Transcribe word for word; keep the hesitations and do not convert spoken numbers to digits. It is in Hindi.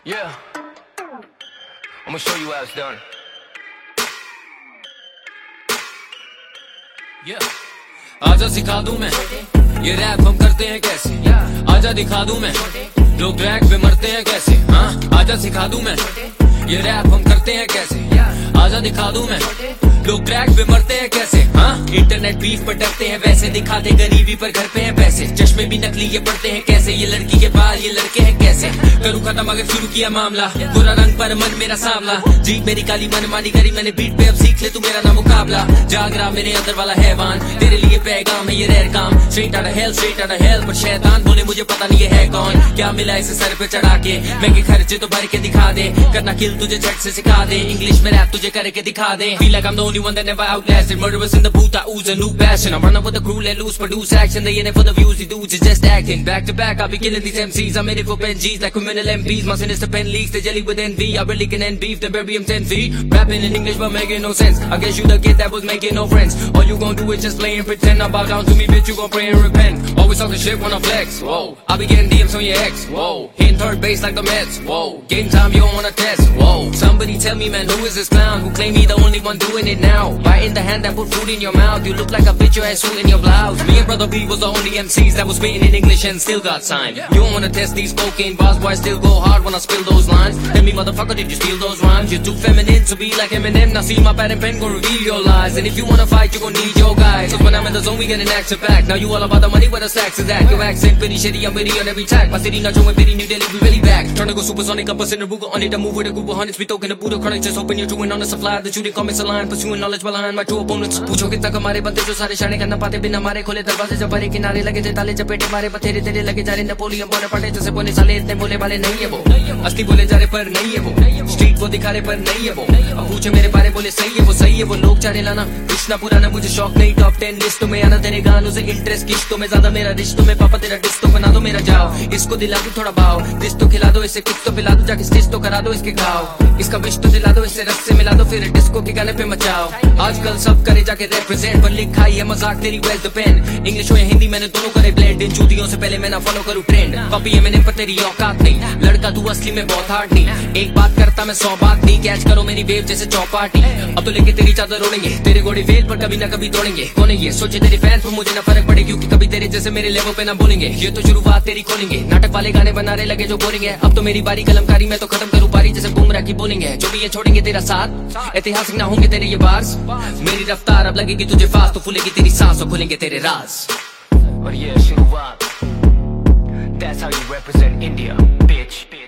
Yeah, I'm gonna show you how it's done. Yeah. आजा सिखा दूं मैं ये रैप हम करते हैं कैसे, आजा दिखा दूं मैं लोग ट्रैक पे मरते हैं कैसे। हाँ आजा सिखा दूं मैं ये रैप हम करते हैं कैसे, आजा दिखा दूं मैं लोग ट्रैक पे मरते हैं कैसे। हाँ इंटरनेट बीफ पर डरते हैं वैसे, दिखाते गरीबी पर घर पे हैं पैसे। चश्मे भी नकली ये पड़ते हैं कैसे, ये लड़की के बाल ये लड़के हैं कैसे। करूँ खत्म अगर शुरू किया मामला, बुरा रंग पर मन मेरा सांवला। जीत मेरी काली मन मानी करी मैंने बीट पे, अब सीख ले तू मेरा ना मुकाबला। जाग रहा मेरे अंदर वाला हैवान, तेरे लिए पैगाम है ये रेयर काम। Straight out of hell straight out of hell, पर शैतान बोले मुझे पता नहीं ये है कौन। क्या मिला इसे सर पे चढ़ा के, मैं के खर्चे तो भर के दिखा दे। करना किल तुझे झट से सिखा दे, इंग्लिश में रैप तुझे करके दिखा दे। Feel like I'm the only one that never outlasted, murderers in the booth I ooze a new passion. I'm running with the crew, let loose, produce action. They in it for the views, the dudes is just acting. Back to back, I'll be killing these M Cs. I'm in it for pen Gs like criminal M Ps. My sinister pen leaks, they jelly with envy. I really can end beef, then bury him ten feet. Rapping in English but making no sense. I guess you the kid that was making no friends. All you gon' do is just play and pretend. Now bow down to me, bitch, you gon' pray and repent. Always talking shit when I flex, whoa. I be getting D Ms on your ex, whoa. Hitting third base like the Mets, whoa. Game time, you don't wanna test, whoa. Somebody tell me, man, who is this clown who claim he the only one doing it now? Biting the hand that put food in your mouth. You look like a bitch, your ass suit in your blouse. Me and brother B was the only M Cs that was spitting in English and still got signed. You don't wanna test these cocaine bars, boy, I still go hard when I spill those lines. Tell me, motherfucker, did you steal those rhymes? You're too feminine to be like Eminem. Now see my pad and pen gon' reveal your lies. And if you wanna fight, you gon' need your guys. Cause when I'm in the zone, we get an action back. Now you all about the money, where the stacks is at. Your accent pretty shitty, I'm pretty on every track. My city not showing pretty, New Delhi, we really back. Trying to go supersonic, up us in the Ruger on it. I move with a group of hundreds, we talking the Buddha chronic. Just hoping you're doing on the supply. The shooting comments a line, pursuing knowledge behind my two opponents. पूछो कितना कमारे बनते जो सारे शाने करना पाते बिना मारे। खोले दरवाजे जब भरे किनारे लगे थे ताले चपेटे मारे, बथेरे तेरे लगे जा रहे नेपोलियन बोले पड़े जैसे बोले साले इतने बोले वाले नहीं है वो। असली बोले जा रहे पर नहीं है वो, स्ट्रीट वो दिखा रहे पर नहीं है वो। अब पूछे मेरे बारे बोले सही है वो, सही है वो। लोग चारे लाना कृष्णा पुराना मुझे शौक नहीं, टॉप टेन लिस्टों में आना। तेरे गानों से इंटरेस्ट किस्तों में ज्यादा, मेरा रिश्तों में पापा तेरा डिस्टो बना दो मेरा जाओ। इसको दिला दो थोड़ा भाव, दिस तो खिला दो इसे, कुछ तो पिला दो जाके स्टिच तो करा दो इसके घाव। इसका विश तो दिला दो इससे रस से मिला दो, फिर डिस्को के गाने पे मचाओ। आजकल सब करे जाके रेप्रेजेंट, पर लिखा ही है मजाक तेरी वेज द पेन। इंग्लिश हो या हिंदी मैंने दोनों करे ब्लेंड, इन चूतियों से पहले मैं ना फॉलो करूँ ट्रेंड। कॉपी है मैंने पर तेरी औकात नहीं, लड़का तू असली में बहुत हार्ड नहीं। एक बात करता मैं सौ बात नहीं, कैच करो मेरी वेव जैसे चौपाटी। अब तो लेके तेरी चादर ओढ़ेंगे, तेरे घोड़े वेल पर कभी ना कभी तोड़ेंगे। कौन है ये सोचे तेरे फैंस पर मुझे ना फर्क पड़े, क्योंकि कभी तेरे जैसे मेरे लेवल पे ना बोलेंगे। ये तो शुरुआत तेरी खोलेंगे, नाटक वाले गाने बनाने लगे जो बोरिंग है। अब तो मेरी बारी कलमकारी, मैं तो खत्म करूँ पारी जैसे बुमराह की बोलिंग है। जो भी ये छोड़ेंगे तेरा साथ, ऐतिहासिक ना होंगे तेरे ये बार्स। मेरी रफ्तार अब लगेगी तुझे फास्ट, तो फूलेगी तेरी सांस और खुलेंगे तेरे राज। और ये शुरुआत, that's how you represent India, bitch.